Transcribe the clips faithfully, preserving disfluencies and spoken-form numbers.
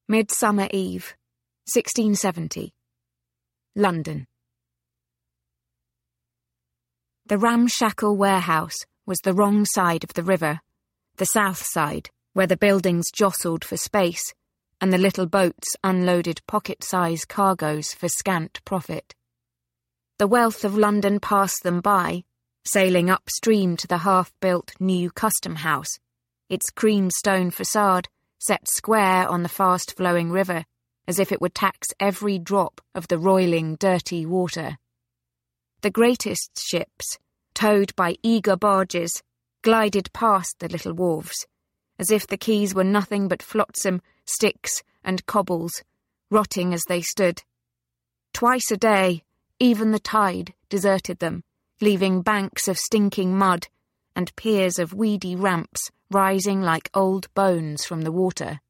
Midsummer Eve, sixteen seventy. London. The ramshackle warehouse was the wrong side of the river, the south side, where the buildings jostled for space, and the little boats unloaded pocket-size cargoes for scant profit. The wealth of London passed them by, sailing upstream to the half-built new custom house, its cream-stone facade set square on the fast-flowing river, as if it would tax every drop of the roiling, dirty water. The greatest ships, towed by eager barges, glided past the little wharves, as if the quays were nothing but flotsam, sticks, and cobbles, rotting as they stood. Twice a day, even the tide deserted them, leaving banks of stinking mud and piers of weedy ramps rising like old bones from the water.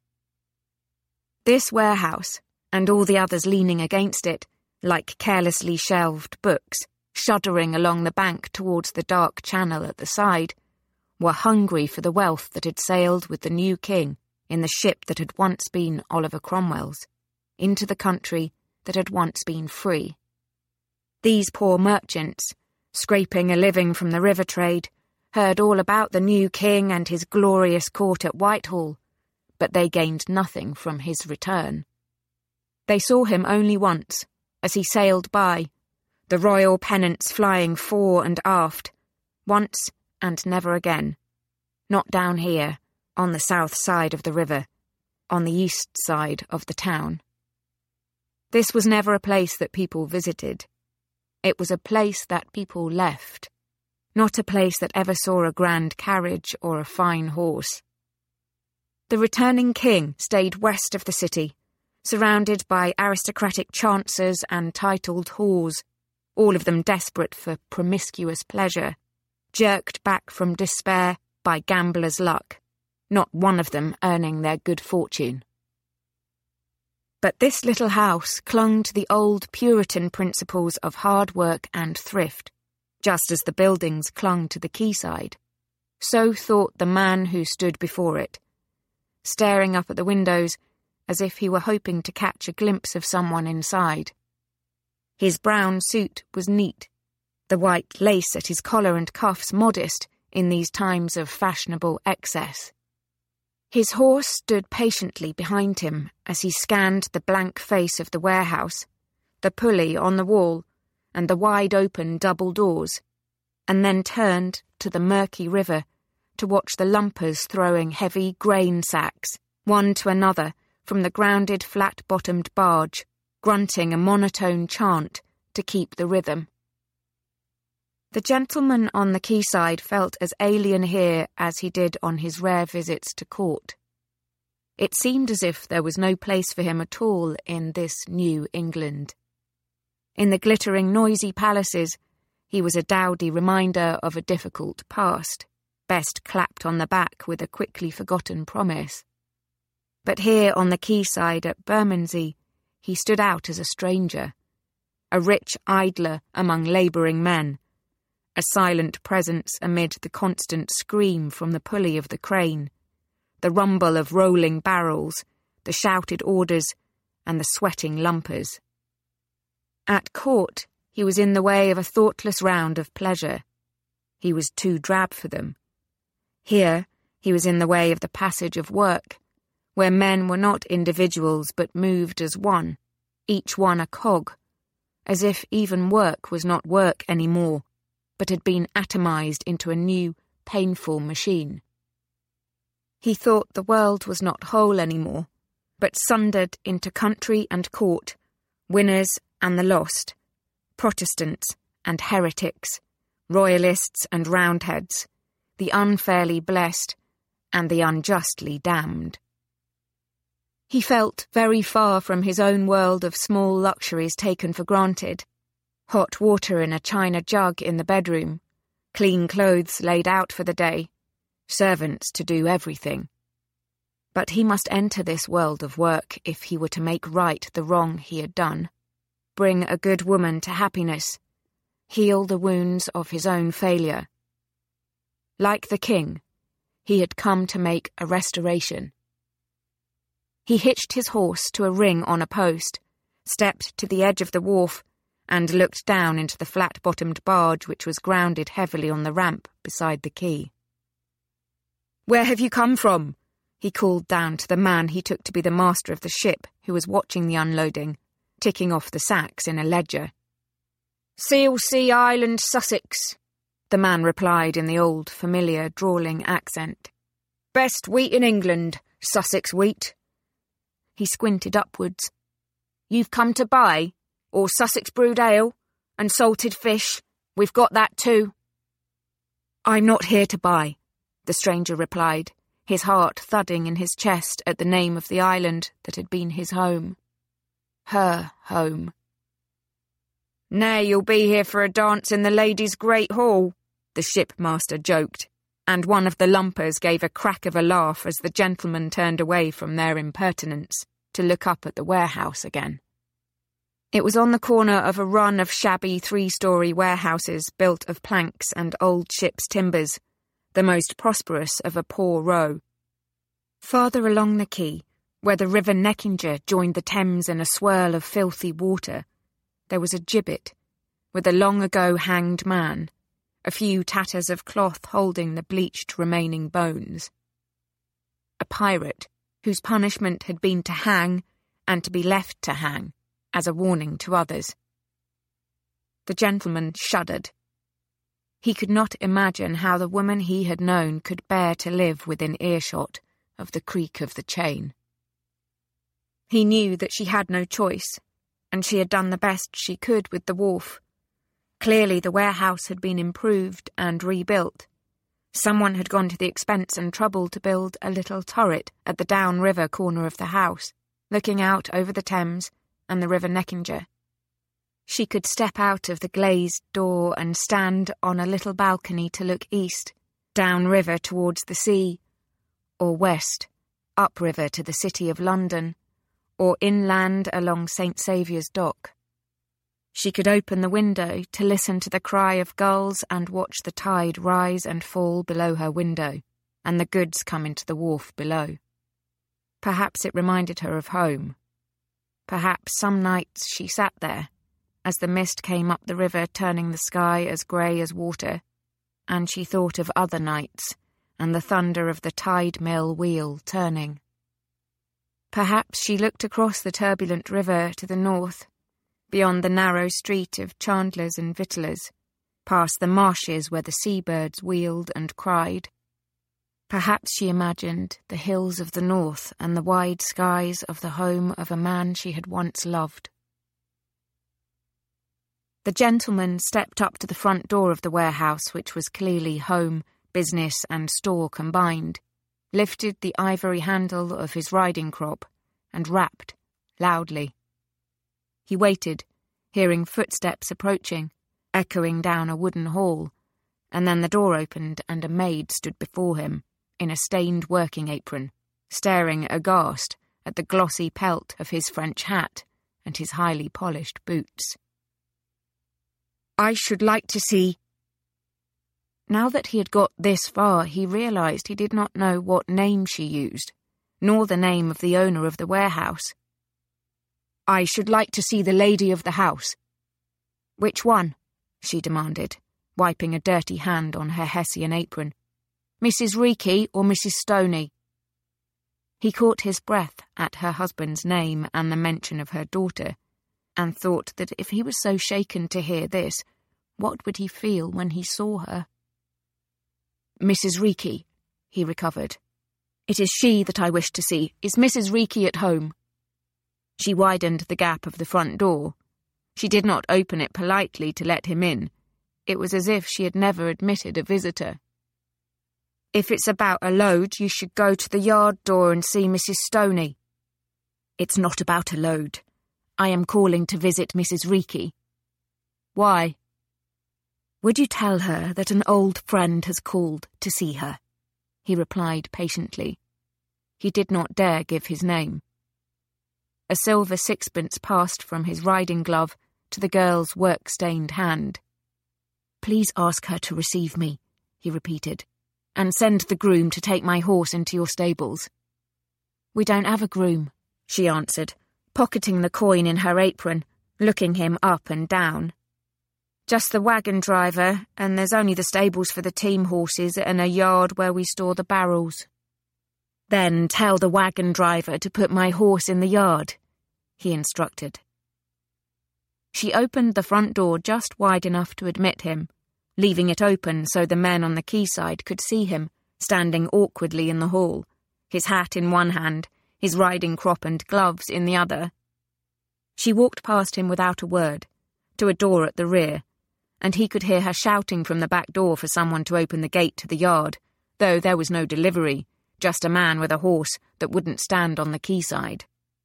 This warehouse, and all the others leaning against it, like carelessly shelved books, shuddering along the bank towards the dark channel at the side, were hungry for the wealth that had sailed with the new king in the ship that had once been Oliver Cromwell's, into the country that had once been free. These poor merchants, scraping a living from the river trade, heard all about the new king and his glorious court at Whitehall, but they gained nothing from his return. They saw him only once, as he sailed by, the royal pennants flying fore and aft, once and never again. Not down here, on the south side of the river, on the east side of the town. This was never a place that people visited. It was a place that people left, not a place that ever saw a grand carriage or a fine horse. The returning king stayed west of the city, surrounded by aristocratic chancers and titled whores, all of them desperate for promiscuous pleasure, jerked back from despair by gamblers' luck, not one of them earning their good fortune. But this little house clung to the old Puritan principles of hard work and thrift, just as the buildings clung to the quayside. So thought the man who stood before it, staring up at the windows as if he were hoping to catch a glimpse of someone inside. His brown suit was neat, the white lace at his collar and cuffs modest in these times of fashionable excess. His horse stood patiently behind him as he scanned the blank face of the warehouse, the pulley on the wall, and the wide-open double doors, and then turned to the murky river to watch the lumpers throwing heavy grain sacks, one to another, from the grounded flat-bottomed barge, grunting a monotone chant to keep the rhythm. The gentleman on the quayside felt as alien here as he did on his rare visits to court. It seemed as if there was no place for him at all in this New England. In the glittering, noisy palaces, he was a dowdy reminder of a difficult past, best clapped on the back with a quickly forgotten promise. But here on the quayside at Bermondsey, he stood out as a stranger, a rich idler among labouring men, a silent presence amid the constant scream from the pulley of the crane, the rumble of rolling barrels, the shouted orders, and the sweating lumpers. At court, he was in the way of a thoughtless round of pleasure. He was too drab for them. Here, he was in the way of the passage of work, where men were not individuals but moved as one, each one a cog, as if even work was not work any more, but had been atomized into a new, painful machine. He thought the world was not whole any more, but sundered into country and court, winners and the lost, Protestants and heretics, royalists and roundheads, the unfairly blessed and the unjustly damned. He felt very far from his own world of small luxuries taken for granted, hot water in a china jug in the bedroom, clean clothes laid out for the day, servants to do everything. But he must enter this world of work if he were to make right the wrong he had done, bring a good woman to happiness, heal the wounds of his own failure. Like the king, he had come to make a restoration. He hitched his horse to a ring on a post, stepped to the edge of the wharf, and looked down into the flat-bottomed barge which was grounded heavily on the ramp beside the quay. "Where have you come from?" he called down to the man he took to be the master of the ship, who was watching the unloading, ticking off the sacks in a ledger. "Sealsea Island, Sussex," the man replied in the old, familiar, drawling accent. "Best wheat in England, Sussex wheat." He squinted upwards. "You've come to buy? Or Sussex brewed ale? And salted fish? We've got that too." "I'm not here to buy," the stranger replied, his heart thudding in his chest at the name of the island that had been his home. Her home. "Nay, you'll be here for a dance in the ladies' great hall," the shipmaster joked, and one of the lumpers gave a crack of a laugh as the gentlemen turned away from their impertinence to look up at the warehouse again. It was on the corner of a run of shabby three-storey warehouses built of planks and old ship's timbers, the most prosperous of a poor row. Farther along the quay, where the River Neckinger joined the Thames in a swirl of filthy water, there was a gibbet, with a long-ago hanged man, a few tatters of cloth holding the bleached remaining bones. A pirate, whose punishment had been to hang and to be left to hang, as a warning to others. The gentleman shuddered. He could not imagine how the woman he had known could bear to live within earshot of the creak of the chain. He knew that she had no choice, and she had done the best she could with the wharf. Clearly the warehouse had been improved and rebuilt. Someone had gone to the expense and trouble to build a little turret at the downriver corner of the house, looking out over the Thames and the River Neckinger. She could step out of the glazed door and stand on a little balcony to look east, downriver towards the sea, or west, upriver to the City of London, or inland along Saint Saviour's Dock. She could open the window to listen to the cry of gulls and watch the tide rise and fall below her window, and the goods come into the wharf below. Perhaps it reminded her of home. Perhaps some nights she sat there, as the mist came up the river turning the sky as grey as water, and she thought of other nights and the thunder of the tide mill wheel turning. Perhaps she looked across the turbulent river to the north, beyond the narrow street of chandlers and victuallers, past the marshes where the seabirds wheeled and cried. Perhaps she imagined the hills of the north and the wide skies of the home of a man she had once loved. The gentleman stepped up to the front door of the warehouse, which was clearly home, business and store combined, lifted the ivory handle of his riding crop, and rapped, loudly. He waited, hearing footsteps approaching, echoing down a wooden hall, and then the door opened and a maid stood before him, in a stained working apron, staring aghast at the glossy pelt of his French hat and his highly polished boots. "I should like to see—" Now that he had got this far, he realised he did not know what name she used, nor the name of the owner of the warehouse. "I should like to see the lady of the house." "Which one?" she demanded, wiping a dirty hand on her Hessian apron. "Missus Reekie or Missus Stoney?" He caught his breath at her husband's name and the mention of her daughter, and thought that if he was so shaken to hear this, what would he feel when he saw her? "Missus Reekie," he recovered. "It is she that I wish to see. Is Missus Reekie at home?" She widened the gap of the front door. She did not open it politely to let him in. It was as if she had never admitted a visitor. "If it's about a load, you should go to the yard door and see Missus Stoney." "It's not about a load. I am calling to visit Missus Reekie." "Why?" "Would you tell her that an old friend has called to see her?" he replied patiently. He did not dare give his name. A silver sixpence passed from his riding glove to the girl's work-stained hand. "Please ask her to receive me," he repeated, "and send the groom to take my horse into your stables." "We don't have a groom," she answered, pocketing the coin in her apron, looking him up and down. Just the wagon driver, and there's only the stables for the team horses and a yard where we store the barrels. Then tell the wagon driver to put my horse in the yard, he instructed. She opened the front door just wide enough to admit him, leaving it open so the men on the quayside could see him, standing awkwardly in the hall, his hat in one hand, his riding crop and gloves in the other. She walked past him without a word, to a door at the rear, and he could hear her shouting from the back door for someone to open the gate to the yard, though there was no delivery, just a man with a horse that wouldn't stand on the quayside.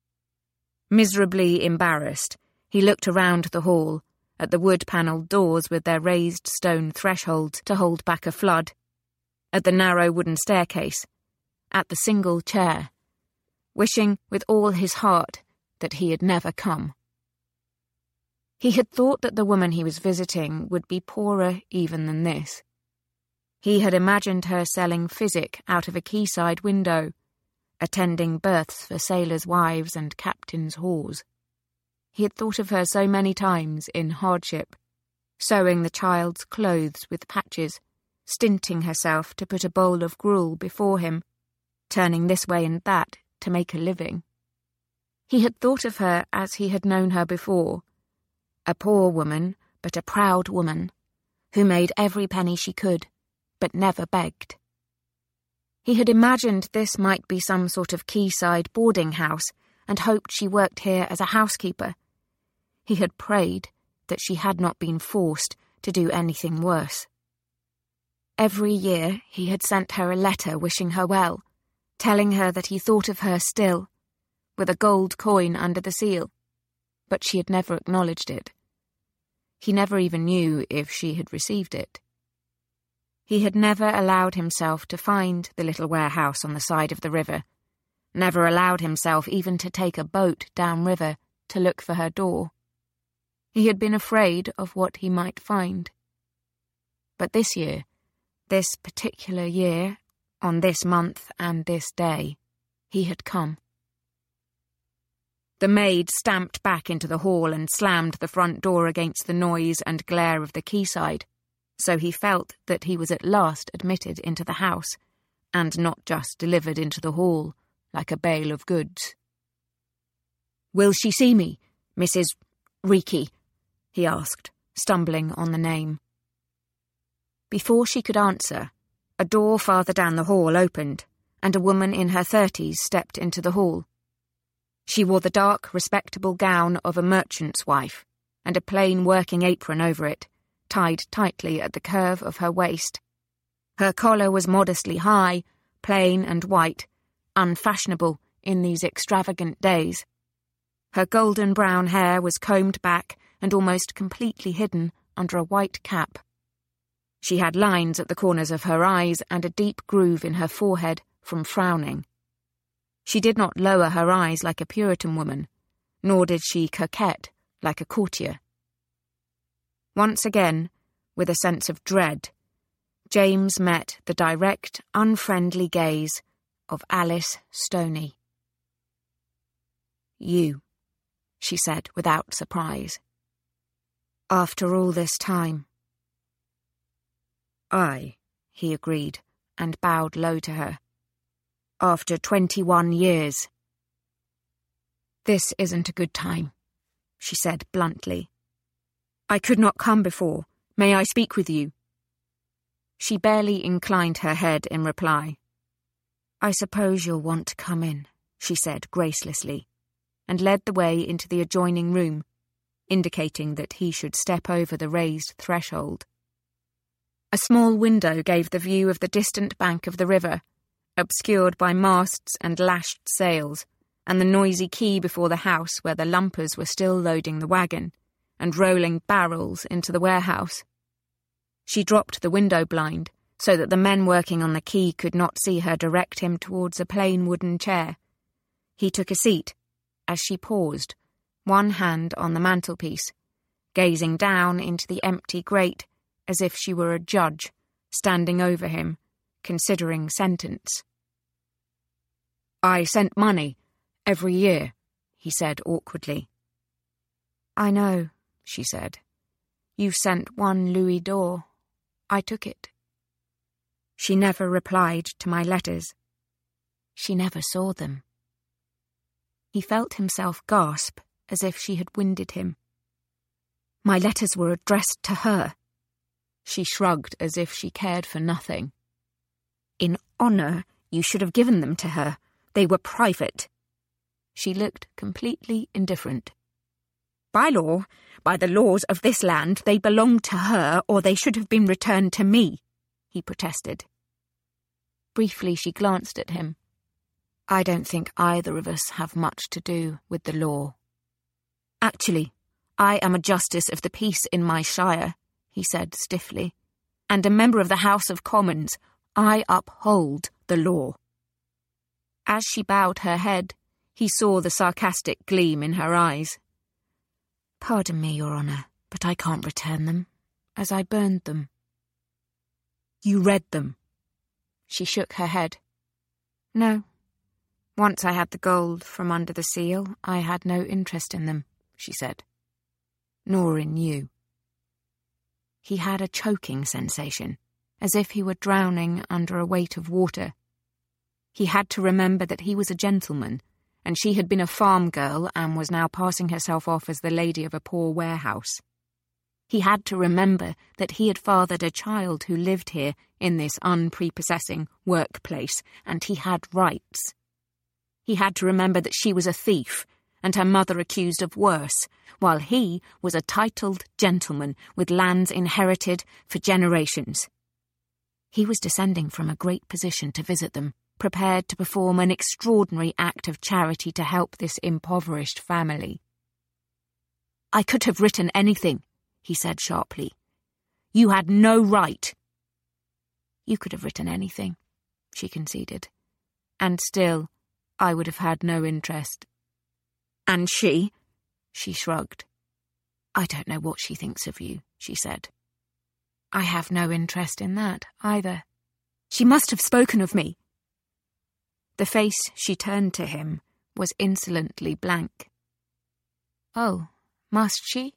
Miserably embarrassed, he looked around the hall, at the wood-panelled doors with their raised stone thresholds to hold back a flood, at the narrow wooden staircase, at the single chair, wishing with all his heart that he had never come. He had thought that the woman he was visiting would be poorer even than this. He had imagined her selling physic out of a quayside window, attending births for sailors' wives and captains' whores. He had thought of her so many times in hardship, sewing the child's clothes with patches, stinting herself to put a bowl of gruel before him, turning this way and that to make a living. He had thought of her as he had known her before, a poor woman, but a proud woman, who made every penny she could, but never begged. He had imagined this might be some sort of quayside boarding house, and hoped she worked here as a housekeeper. He had prayed that she had not been forced to do anything worse. Every year he had sent her a letter wishing her well, telling her that he thought of her still, with a gold coin under the seal, but she had never acknowledged it. He never even knew if she had received it. He had never allowed himself to find the little warehouse on the side of the river, never allowed himself even to take a boat downriver to look for her door. He had been afraid of what he might find. But this year, this particular year, on this month and this day, he had come. The maid stamped back into the hall and slammed the front door against the noise and glare of the quayside, so he felt that he was at last admitted into the house, and not just delivered into the hall, like a bale of goods. "Will she see me, Missus Reekie?" he asked, stumbling on the name. Before she could answer, a door farther down the hall opened, and a woman in her thirties stepped into the hall. She wore the dark, respectable gown of a merchant's wife, and a plain working apron over it, tied tightly at the curve of her waist. Her collar was modestly high, plain and white, unfashionable in these extravagant days. Her golden brown hair was combed back and almost completely hidden under a white cap. She had lines at the corners of her eyes and a deep groove in her forehead from frowning. She did not lower her eyes like a Puritan woman, nor did she coquette like a courtier. Once again, with a sense of dread, James met the direct, unfriendly gaze of Alice Stoney. "You," she said without surprise. "After all this time." "Aye," he agreed, and bowed low to her. "After twenty-one years." "This isn't a good time," she said bluntly. "I could not come before. May I speak with you?" She barely inclined her head in reply. "I suppose you'll want to come in," she said gracelessly, and led the way into the adjoining room, indicating that he should step over the raised threshold. A small window gave the view of the distant bank of the river, obscured by masts and lashed sails, and the noisy quay before the house where the lumpers were still loading the wagon, and rolling barrels into the warehouse. She dropped the window blind, so that the men working on the quay could not see her direct him towards a plain wooden chair. He took a seat, as she paused, one hand on the mantelpiece, gazing down into the empty grate as if she were a judge, standing over him, considering sentence. "I sent money, every year," he said awkwardly. I know, she said. You sent one louis d'or. I took it. She never replied to my letters. She never saw them. He felt himself gasp as if she had winded him. My letters were addressed to her. She shrugged as if she cared for nothing. In honour, you should have given them to her. They were private. She looked completely indifferent. By law, by the laws of this land, they belonged to her, or they should have been returned to me, he protested. Briefly she glanced at him. I don't think either of us have much to do with the law. Actually, I am a justice of the peace in my shire, he said stiffly, and a member of the House of Commons. I uphold the law. As she bowed her head, he saw the sarcastic gleam in her eyes. Pardon me, Your Honour, but I can't return them, as I burned them. You read them? She shook her head. No. Once I had the gold from under the seal, I had no interest in them, she said. Nor in you. He had a choking sensation, as if he were drowning under a weight of water. He had to remember that he was a gentleman, and she had been a farm girl and was now passing herself off as the lady of a poor warehouse. He had to remember that he had fathered a child who lived here in this unprepossessing workplace, and he had rights. He had to remember that she was a thief, and her mother accused of worse, while he was a titled gentleman with lands inherited for generations. He was descending from a great position to visit them, prepared to perform an extraordinary act of charity to help this impoverished family. I could have written anything, he said sharply. You had no right. You could have written anything, she conceded, and still I would have had no interest. And she? She shrugged. I don't know what she thinks of you, she said. I have no interest in that, either. She must have spoken of me. The face she turned to him was insolently blank. Oh, must she?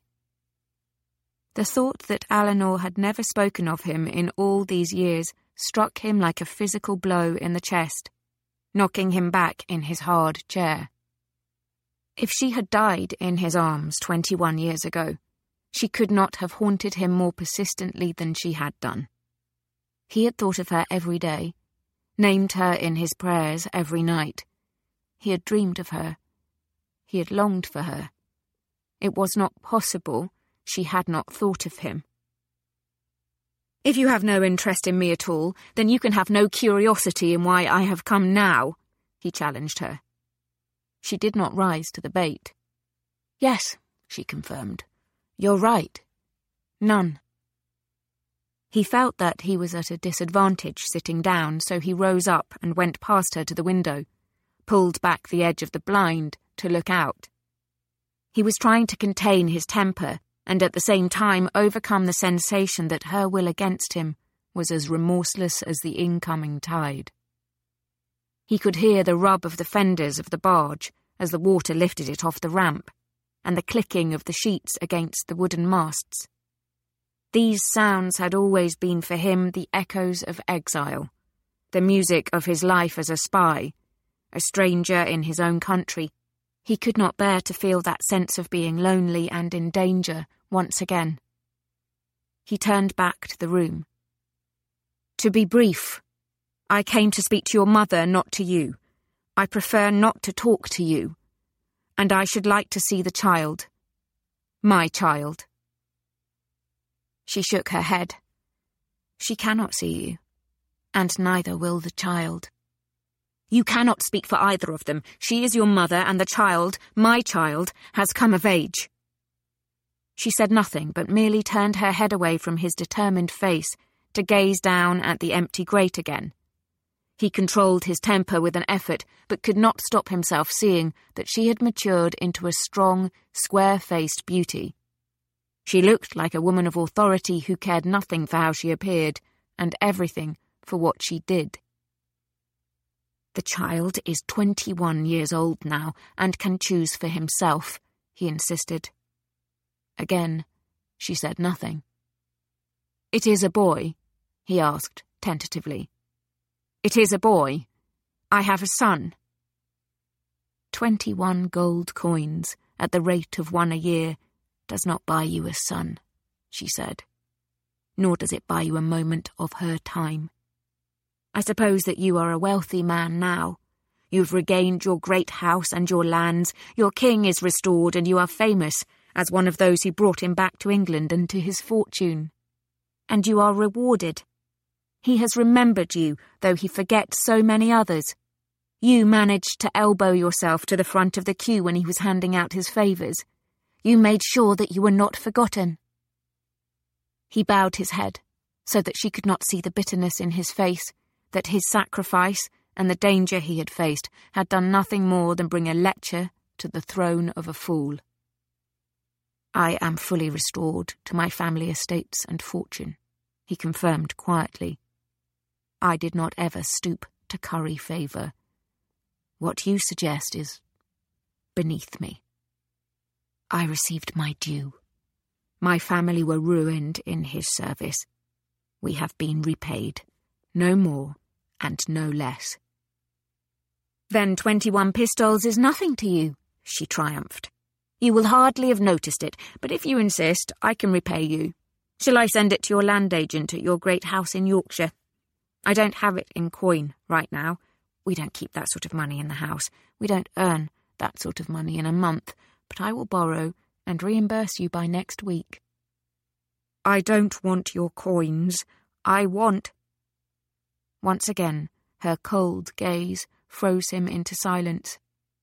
The thought that Eleanor had never spoken of him in all these years struck him like a physical blow in the chest, knocking him back in his hard chair. If she had died in his arms twenty-one years ago, she could not have haunted him more persistently than she had done. He had thought of her every day, named her in his prayers every night. He had dreamed of her. He had longed for her. It was not possible she had not thought of him. If you have no interest in me at all, then you can have no curiosity in why I have come now, he challenged her. She did not rise to the bait. Yes, she confirmed. You're right. None. He felt that he was at a disadvantage sitting down, so he rose up and went past her to the window, pulled back the edge of the blind to look out. He was trying to contain his temper and at the same time overcome the sensation that her will against him was as remorseless as the incoming tide. He could hear the rub of the fenders of the barge as the water lifted it off the ramp, and the clicking of the sheets against the wooden masts. These sounds had always been for him the echoes of exile, the music of his life as a spy, a stranger in his own country. He could not bear to feel that sense of being lonely and in danger once again. He turned back to the room. To be brief, I came to speak to your mother, not to you. I prefer not to talk to you. And I should like to see the child. My child. She shook her head. She cannot see you, and neither will the child. You cannot speak for either of them. She is your mother, and the child, my child, has come of age. She said nothing, but merely turned her head away from his determined face to gaze down at the empty grate again. He controlled his temper with an effort, but could not stop himself seeing that she had matured into a strong, square-faced beauty. She looked like a woman of authority who cared nothing for how she appeared, and everything for what she did. The child is twenty-one years old now and can choose for himself, he insisted. Again, she said nothing. It is a boy, he asked tentatively. It is a boy. I have a son. Twenty-one gold coins, at the rate of one a year, does not buy you a son, she said. Nor does it buy you a moment of her time. I suppose that you are a wealthy man now. You've regained your great house and your lands, your king is restored, and you are famous as one of those who brought him back to England and to his fortune. And you are rewarded. He has remembered you, though he forgets so many others. You managed to elbow yourself to the front of the queue when he was handing out his favours. You made sure that you were not forgotten. He bowed his head, so that she could not see the bitterness in his face, that his sacrifice and the danger he had faced had done nothing more than bring a lecher to the throne of a fool. I am fully restored to my family estates and fortune, he confirmed quietly. I did not ever stoop to curry favour. What you suggest is beneath me. I received my due. My family were ruined in his service. We have been repaid. No more and no less. Then twenty-one pistoles is nothing to you, she triumphed. You will hardly have noticed it, but if you insist, I can repay you. Shall I send it to your land agent at your great house in Yorkshire? I don't have it in coin right now. We don't keep that sort of money in the house. We don't earn that sort of money in a month, but I will borrow and reimburse you by next week. I don't want your coins. I want... Once again, her cold gaze froze him into silence.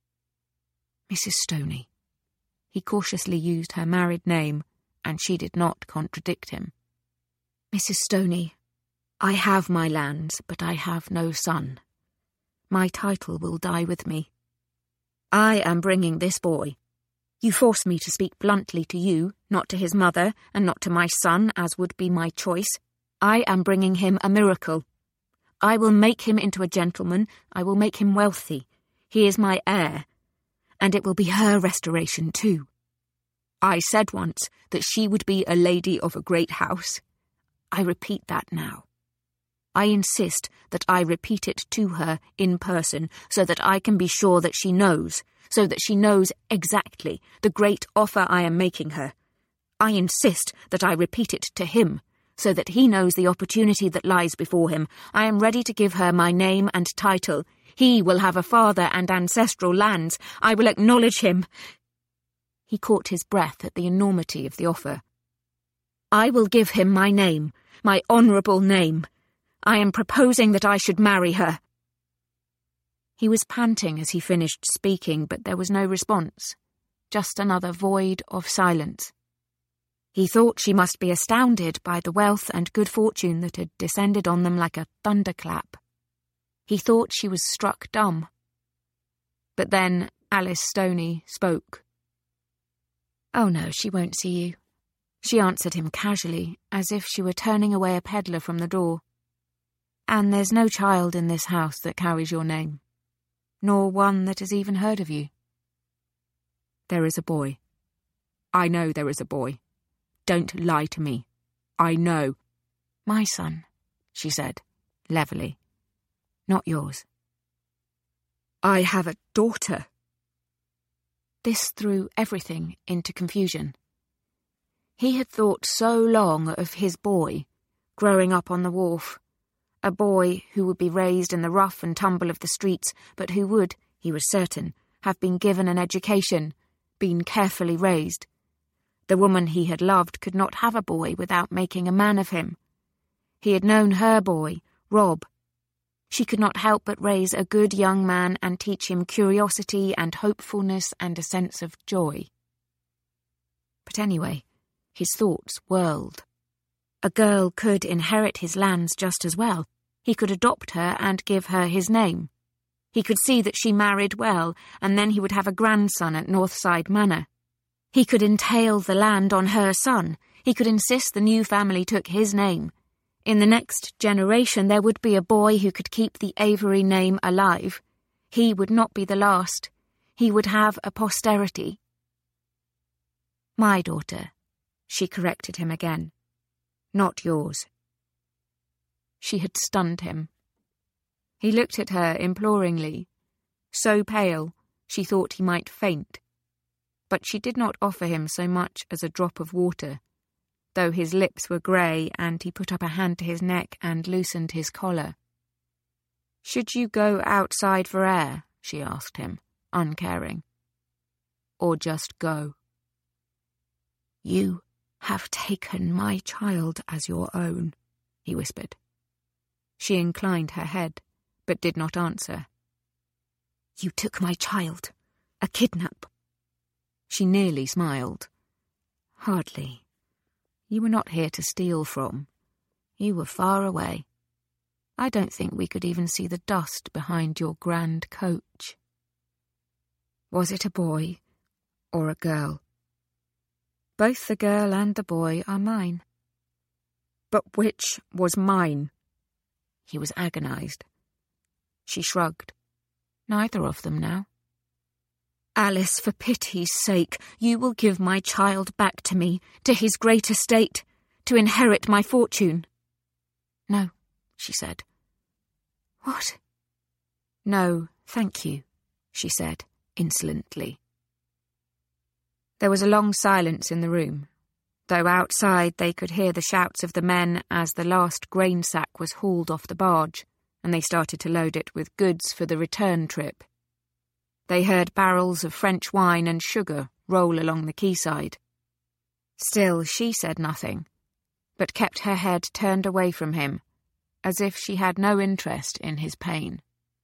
Missus Stoney. He cautiously used her married name, and she did not contradict him. Missus Stoney, I have my lands, but I have no son. My title will die with me. I am bringing this boy. You force me to speak bluntly to you, not to his mother, and not to my son, as would be my choice. I am bringing him a miracle. I will make him into a gentleman. I will make him wealthy. He is my heir. And it will be her restoration too. I said once that she would be a lady of a great house. I repeat that now. I insist that I repeat it to her in person, so that I can be sure that she knows, so that she knows exactly the great offer I am making her. I insist that I repeat it to him, so that he knows the opportunity that lies before him. I am ready to give her my name and title. He will have a father and ancestral lands. I will acknowledge him. He caught his breath at the enormity of the offer. I will give him my name, my honourable name. I am proposing that I should marry her. He was panting as he finished speaking, but there was no response, just another void of silence. He thought she must be astounded by the wealth and good fortune that had descended on them like a thunderclap. He thought she was struck dumb. But then Alice Stoney spoke. Oh no, she won't see you. She answered him casually, as if she were turning away a peddler from the door. And there's no child in this house that carries your name, nor one that has even heard of you. There is a boy. I know there is a boy. Don't lie to me. I know. My son, she said, levelly. Not yours. I have a daughter. This threw everything into confusion. He had thought so long of his boy, growing up on the wharf, a boy who would be raised in the rough and tumble of the streets, but who would, he was certain, have been given an education, been carefully raised. The woman he had loved could not have a boy without making a man of him. He had known her boy, Rob. She could not help but raise a good young man and teach him curiosity and hopefulness and a sense of joy. But anyway, his thoughts whirled. A girl could inherit his lands just as well. He could adopt her and give her his name. He could see that she married well, and then he would have a grandson at Northside Manor. He could entail the land on her son. He could insist the new family took his name. In the next generation there would be a boy who could keep the Avery name alive. He would not be the last. He would have a posterity. My daughter, she corrected him again. Not yours. She had stunned him. He looked at her imploringly. So pale, she thought he might faint. But she did not offer him so much as a drop of water, though his lips were grey and he put up a hand to his neck and loosened his collar. Should you go outside for air? She asked him, uncaring. Or just go? You have taken my child as your own, he whispered. She inclined her head, but did not answer. You took my child. A kidnap. She nearly smiled. Hardly. You were not here to steal from. You were far away. I don't think we could even see the dust behind your grand coach. Was it a boy or a girl? Both the girl and the boy are mine. But which was mine? He was agonized. She shrugged. Neither of them now. Alice, for pity's sake, you will give my child back to me, to his great estate, to inherit my fortune. No, she said. What? No, thank you, she said, insolently. There was a long silence in the room, though outside they could hear the shouts of the men as the last grain sack was hauled off the barge, and they started to load it with goods for the return trip. They heard barrels of French wine and sugar roll along the quayside. Still, she said nothing, but kept her head turned away from him, as if she had no interest in his pain.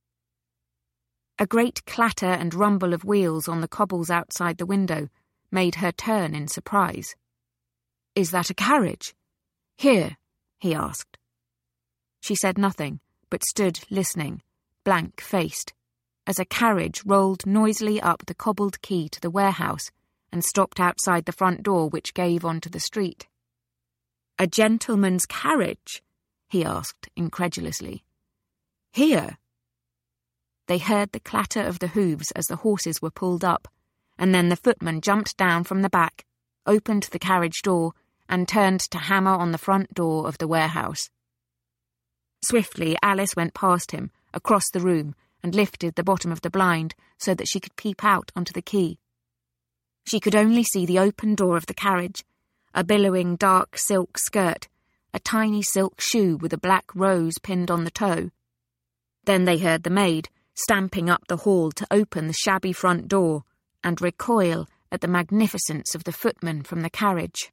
A great clatter and rumble of wheels on the cobbles outside the window made her turn in surprise. Is that a carriage? Here, he asked. She said nothing, but stood listening, blank-faced, as a carriage rolled noisily up the cobbled quay to the warehouse and stopped outside the front door which gave onto the street. A gentleman's carriage? He asked incredulously. Here? They heard the clatter of the hooves as the horses were pulled up, and then the footman jumped down from the back, opened the carriage door, and turned to hammer on the front door of the warehouse. Swiftly Alice went past him, across the room, and lifted the bottom of the blind so that she could peep out onto the quay. She could only see the open door of the carriage, a billowing dark silk skirt, a tiny silk shoe with a black rose pinned on the toe. Then they heard the maid stamping up the hall to open the shabby front door and recoil at the magnificence of the footman from the carriage.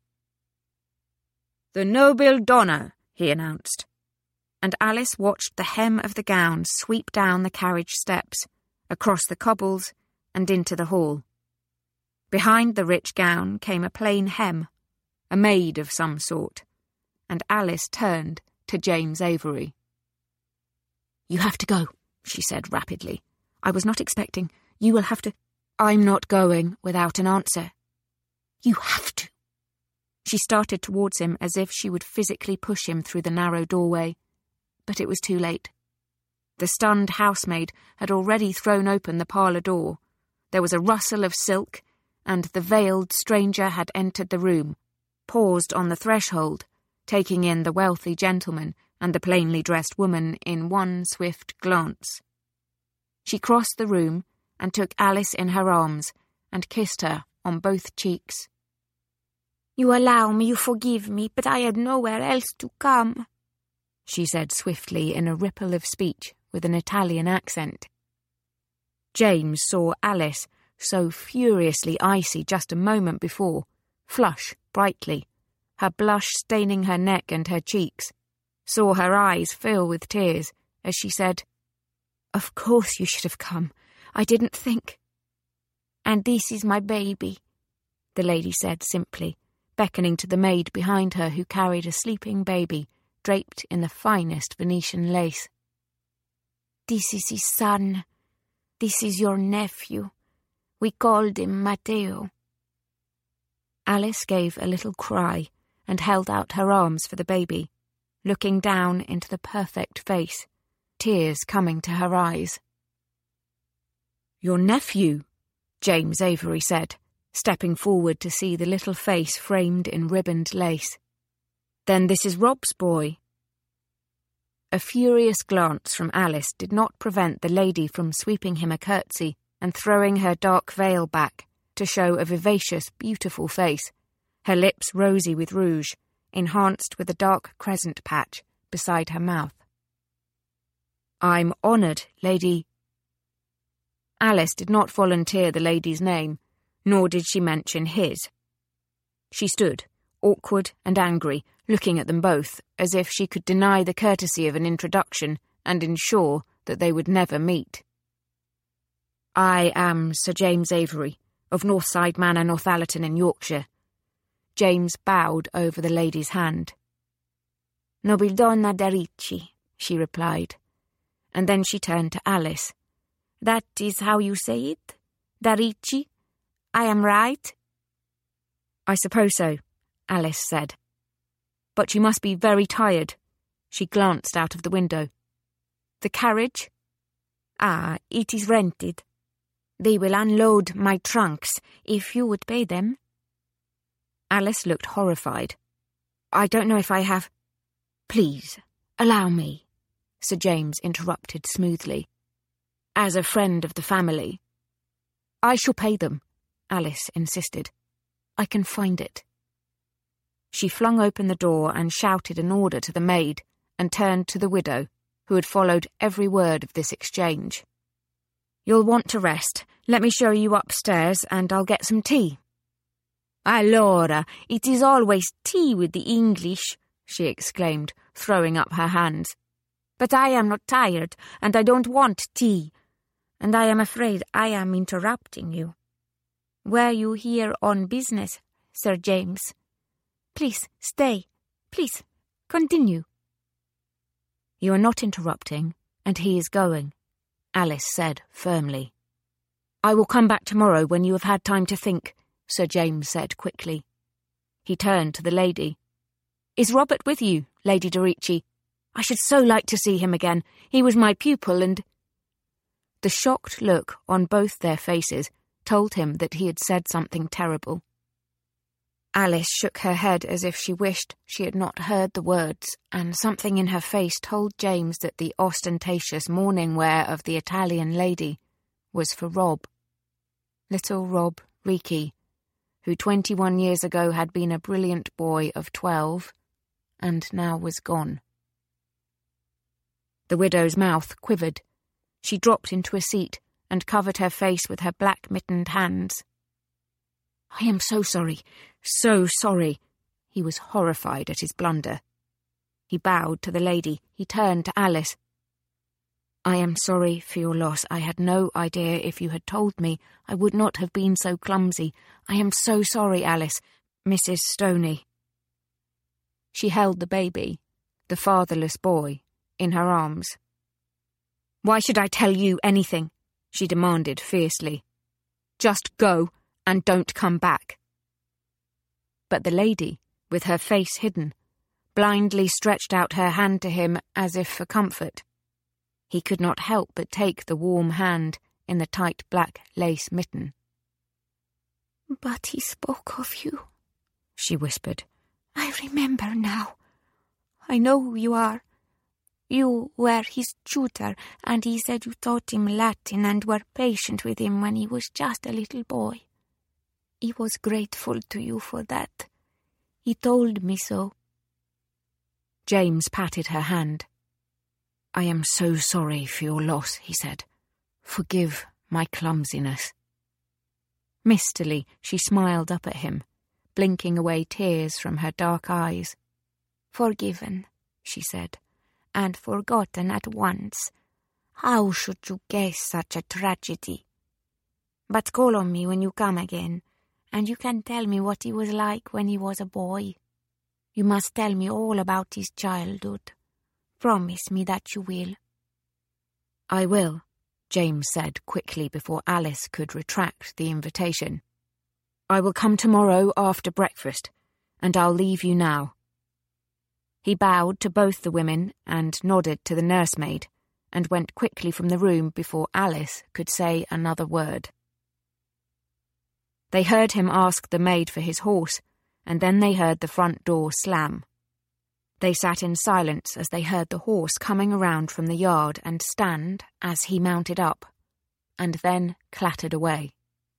"The noble Donna," he announced, and Alice watched the hem of the gown sweep down the carriage steps, across the cobbles, and into the hall. Behind the rich gown came a plain hem, a maid of some sort, and Alice turned to James Avery. "You have to go," she said rapidly. "I was not expecting. You will have to—" "I'm not going without an answer." "You have to." She started towards him as if she would physically push him through the narrow doorway, but it was too late. The stunned housemaid had already thrown open the parlour door. There was a rustle of silk, and the veiled stranger had entered the room, paused on the threshold, taking in the wealthy gentleman and the plainly dressed woman in one swift glance. She crossed the room and took Alice in her arms and kissed her on both cheeks. "You allow me, you forgive me, but I had nowhere else to come," she said swiftly in a ripple of speech with an Italian accent. James saw Alice, so furiously icy just a moment before, flush brightly, her blush staining her neck and her cheeks, saw her eyes fill with tears as she said, "Of course you should have come. I didn't think." "And this is my baby," the lady said simply, beckoning to the maid behind her who carried a sleeping baby draped in the finest Venetian lace. "This is his son. This is your nephew. We called him Matteo." Alice gave a little cry and held out her arms for the baby, looking down into the perfect face, tears coming to her eyes. "Your nephew," James Avery said, stepping forward to see the little face framed in ribboned lace. "Then this is Rob's boy." A furious glance from Alice did not prevent the lady from sweeping him a curtsy and throwing her dark veil back to show a vivacious, beautiful face, her lips rosy with rouge, enhanced with a dark crescent patch beside her mouth. "I'm honoured, Lady—" Alice did not volunteer the lady's name, nor did she mention his. She stood, awkward and angry, looking at them both, as if she could deny the courtesy of an introduction and ensure that they would never meet. "I am Sir James Avery, of Northside Manor, Northallerton in Yorkshire." James bowed over the lady's hand. "Nobildonna da Ricci," she replied, and then she turned to Alice. "That is how you say it? Da Ricci? I am right?" "I suppose so," Alice said. "But you must be very tired." She glanced out of the window. "The carriage?" "Ah, it is rented. They will unload my trunks if you would pay them." Alice looked horrified. "I don't know if I have—" "Please, allow me," Sir James interrupted smoothly. "As a friend of the family—" "I shall pay them," Alice insisted. "I can find it." She flung open the door and shouted an order to the maid, and turned to the widow, who had followed every word of this exchange. "You'll want to rest. Let me show you upstairs, and I'll get some tea." "Allora, it is always tea with the English," she exclaimed, throwing up her hands. "But I am not tired, and I don't want tea, and I am afraid I am interrupting you. Were you here on business, Sir James? Please, stay. Please, continue." "You are not interrupting, and he is going," Alice said firmly. "I will come back tomorrow when you have had time to think," Sir James said quickly. He turned to the lady. "Is Robert with you, Lady de Ricci? I should so like to see him again. He was my pupil and—" The shocked look on both their faces told him that he had said something terrible. Alice shook her head as if she wished she had not heard the words, and something in her face told James that the ostentatious morning wear of the Italian lady was for Rob. Little Rob Ricci, who twenty-one years ago had been a brilliant boy of twelve, and now was gone. The widow's mouth quivered. She dropped into a seat and covered her face with her black-mittened hands. "I am so sorry, so sorry." He was horrified at his blunder. He bowed to the lady. He turned to Alice. "I am sorry for your loss. I had no idea. If you had told me, I would not have been so clumsy. I am so sorry, Alice. Missus Stoney." She held the baby, the fatherless boy, in her arms. "Why should I tell you anything?" she demanded fiercely. "Just go, and don't come back." But the lady, with her face hidden, blindly stretched out her hand to him as if for comfort. He could not help but take the warm hand in the tight black lace mitten. "But he spoke of you," she whispered. "I remember now. I know who you are. You were his tutor, and he said you taught him Latin and were patient with him when he was just a little boy. He was grateful to you for that. He told me so." James patted her hand. "I am so sorry for your loss," he said. "Forgive my clumsiness." Mistily, she smiled up at him, blinking away tears from her dark eyes. "Forgiven," she said, "and forgotten at once. How should you guess such a tragedy? But call on me when you come again, and you can tell me what he was like when he was a boy. You must tell me all about his childhood. Promise me that you will." "I will," James said quickly before Alice could retract the invitation. "I will come tomorrow after breakfast, and I'll leave you now." He bowed to both the women and nodded to the nursemaid, and went quickly from the room before Alice could say another word. They heard him ask the maid for his horse, and then they heard the front door slam. They sat in silence as they heard the horse coming around from the yard and stand as he mounted up, and then clattered away.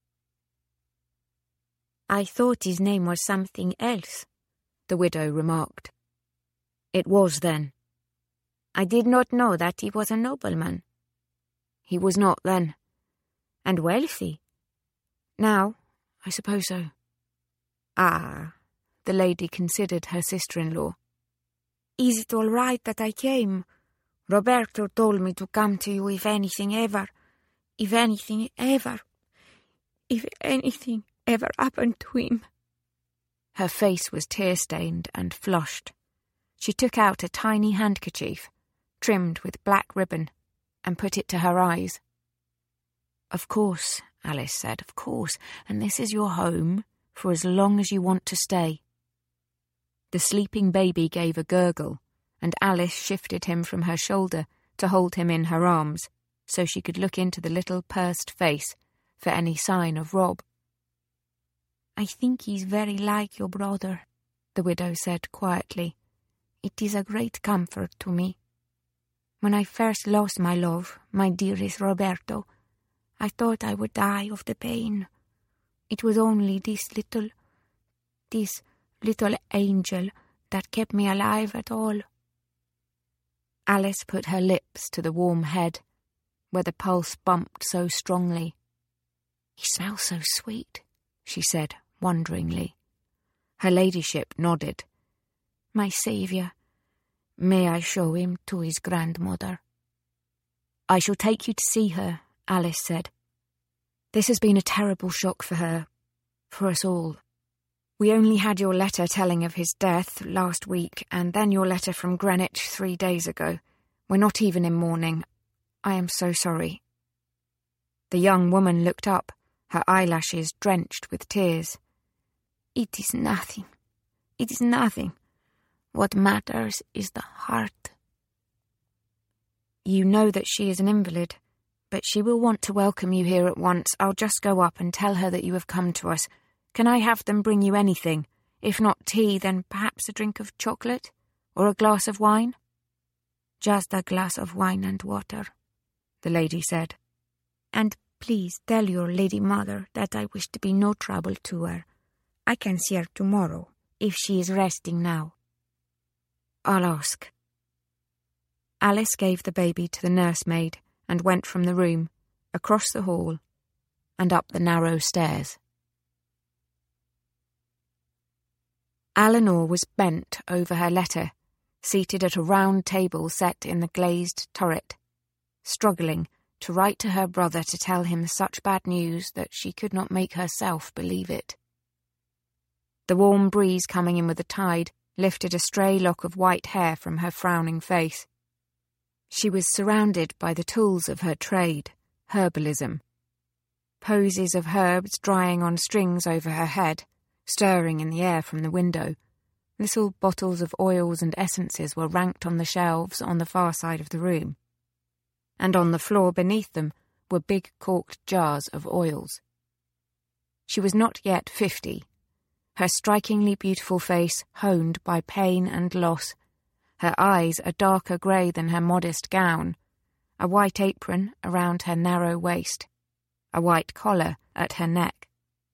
"I thought his name was something else," the widow remarked. "It was then." "I did not know that he was a nobleman." "He was not then." "And wealthy?" "Now, I suppose so." "Ah," the lady considered her sister-in-law. "Is it all right that I came? Roberto told me to come to you if anything ever, if anything ever, if anything ever happened to him." Her face was tear-stained and flushed. She took out a tiny handkerchief, trimmed with black ribbon, and put it to her eyes. "Of course," Alice said, "of course, and this is your home for as long as you want to stay." The sleeping baby gave a gurgle, and Alice shifted him from her shoulder to hold him in her arms, so she could look into the little pursed face for any sign of Rob. "I think he's very like your brother," the widow said quietly. "It is a great comfort to me. When I first lost my love, my dearest Roberto, I thought I would die of the pain. It was only this little, this little angel that kept me alive at all." Alice put her lips to the warm head, where the pulse bumped so strongly. "He smells so sweet," she said wonderingly. Her ladyship nodded. "My saviour, may I show him to his grandmother?" "I shall take you to see her," Alice said. "This has been a terrible shock for her, for us all. We only had your letter telling of his death last week, and then your letter from Greenwich three days ago. We're not even in mourning. I am so sorry." The young woman looked up, her eyelashes drenched with tears. "It is nothing. It is nothing. What matters is the heart." "You know that she is an invalid, but she will want to welcome you here at once. I'll just go up and tell her that you have come to us. Can I have them bring you anything? If not tea, then perhaps a drink of chocolate? Or a glass of wine?" "Just a glass of wine and water," the lady said. "And please tell your lady mother that I wish to be no trouble to her. I can see her tomorrow, if she is resting now." "I'll ask." Alice gave the baby to the nursemaid and went from the room, across the hall, and up the narrow stairs. Eleanor was bent over her letter, seated at a round table set in the glazed turret, struggling to write to her brother to tell him such bad news that she could not make herself believe it. The warm breeze coming in with the tide lifted a stray lock of white hair from her frowning face. She was surrounded by the tools of her trade, herbalism. Posies of herbs drying on strings over her head, stirring in the air from the window. Little bottles of oils and essences were ranked on the shelves on the far side of the room, and on the floor beneath them were big corked jars of oils. She was not yet fifty, her strikingly beautiful face honed by pain and loss, her eyes a darker grey than her modest gown, a white apron around her narrow waist, a white collar at her neck.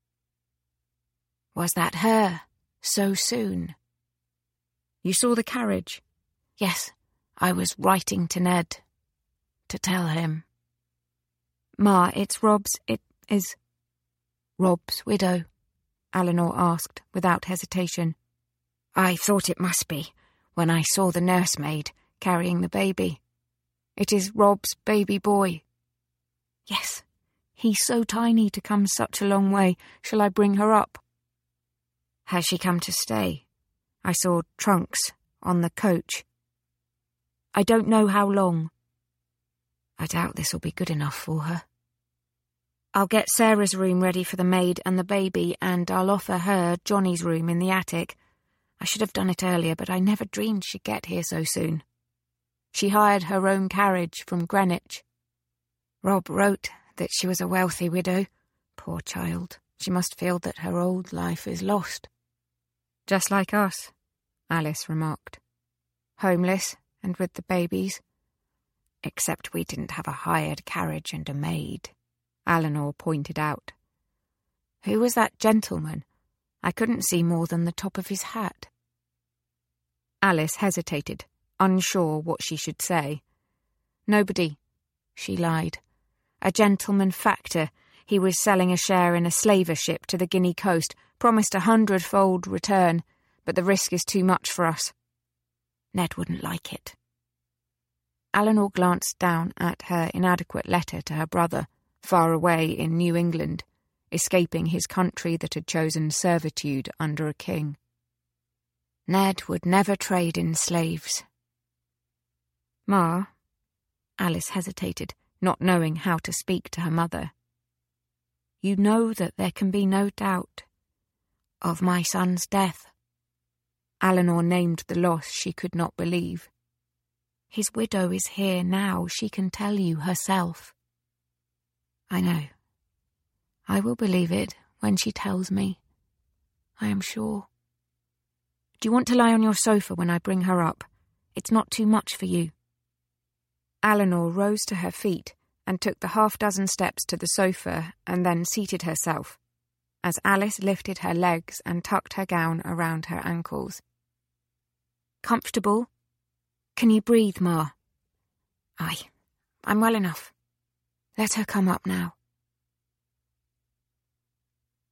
Was that her, so soon? You saw the carriage? Yes, I was writing to Ned, to tell him. Ma, it's Rob's, it is... Rob's widow, Eleanor asked without hesitation. I thought it must be, when I saw the nursemaid carrying the baby. It is Rob's baby boy. Yes, he's so tiny to come such a long way. Shall I bring her up? Has she come to stay? I saw trunks on the coach. I don't know how long. I doubt this will be good enough for her. I'll get Sarah's room ready for the maid and the baby, and I'll offer her Johnny's room in the attic. I should have done it earlier, but I never dreamed she'd get here so soon. She hired her own carriage from Greenwich. Rob wrote that she was a wealthy widow. Poor child, she must feel that her old life is lost. Just like us, Alice remarked. Homeless and with the babies. Except we didn't have a hired carriage and a maid, Eleanor pointed out. Who was that gentleman? I couldn't see more than the top of his hat. Alice hesitated, unsure what she should say. Nobody, she lied. A gentleman factor. He was selling a share in a slaver ship to the Guinea coast, promised a hundredfold return, but the risk is too much for us. Ned wouldn't like it. Eleanor glanced down at her inadequate letter to her brother, far away in New England, escaping his country that had chosen servitude under a king. Ned would never trade in slaves. Ma, Alice hesitated, not knowing how to speak to her mother. You know that there can be no doubt of my son's death. Eleanor named the loss she could not believe. His widow is here now, she can tell you herself. I know. I will believe it when she tells me. I am sure. Do you want to lie on your sofa when I bring her up? It's not too much for you. Eleanor rose to her feet and took the half-dozen steps to the sofa and then seated herself, as Alice lifted her legs and tucked her gown around her ankles. Comfortable? Can you breathe, Ma? Aye, I'm well enough. Let her come up now.